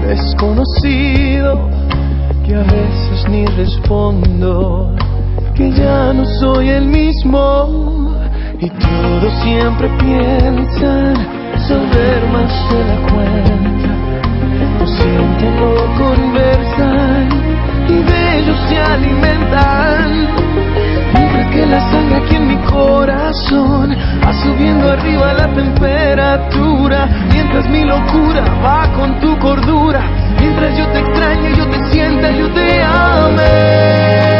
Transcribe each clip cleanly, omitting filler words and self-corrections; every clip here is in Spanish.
desconocido, que a veces ni respondo, que ya no soy el mismo, y todos siempre piensan saber más de la cuenta. Lo sienten, no conversan y de ellos se alimentan, mientras que la sangre aquí en mi corazón va subiendo arriba la temperatura, mientras mi locura va con tu cordura, mientras yo te extrañe, yo te sienta, yo te ame.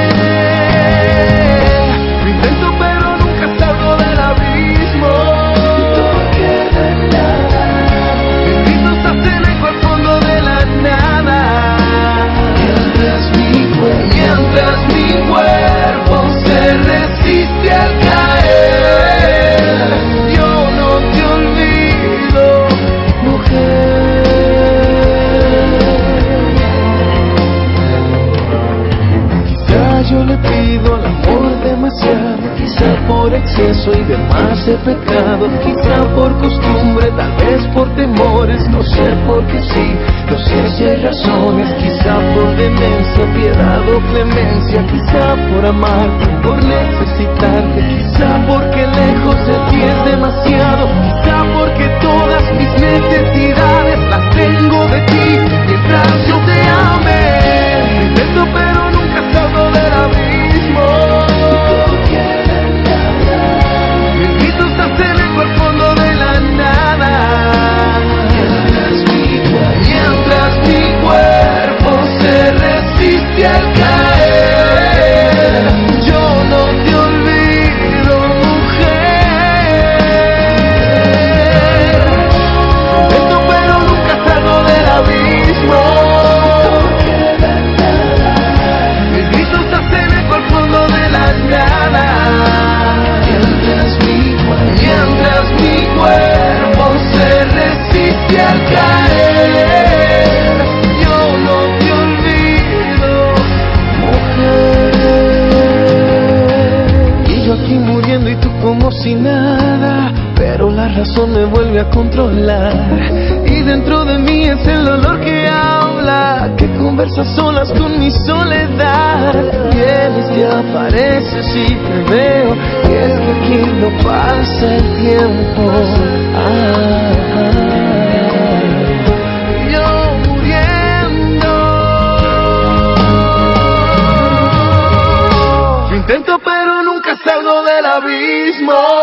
Lo intento pero nunca salgo del abismo, todo queda en nada, mis gritos hacen eco al fondo de la nada, mientras mi cuerpo se resiste al caer, yo no te olvido, mujer. Quizá yo le pido al amor demasiado, quizá por exceso y de más de pecado, quizá por costumbre, tal vez por temores, no sé por qué sí, no sé si hay razones, quizá por demencia, piedad o clemencia, quizá por amar, por necesitarte, quizá porque lejos de ti es demasiado, quizá porque todas mis necesidades las tengo de ti, mientras yo te ame, intento pero nunca salgo del abismo, mis gritos hacen eco al fondo de la nada, mientras mi cuerpo se resiste al caer, yo no te olvido, mujer. Intento pero nunca salgo del abismo, mis gritos hacen eco al fondo de la nada, mientras mi cuerpo se resiste al caer, yo no te olvido, mujer. Y yo aquí muriendo y tú como si nada, pero la razón me vuelve a controlar, y dentro de mí es el dolor que habla, que conversa solas con mi soledad. Vienes y apareces y te veo, y es que aquí no pasa el tiempo. Yo muriendo, yo intento pero nunca salgo del abismo.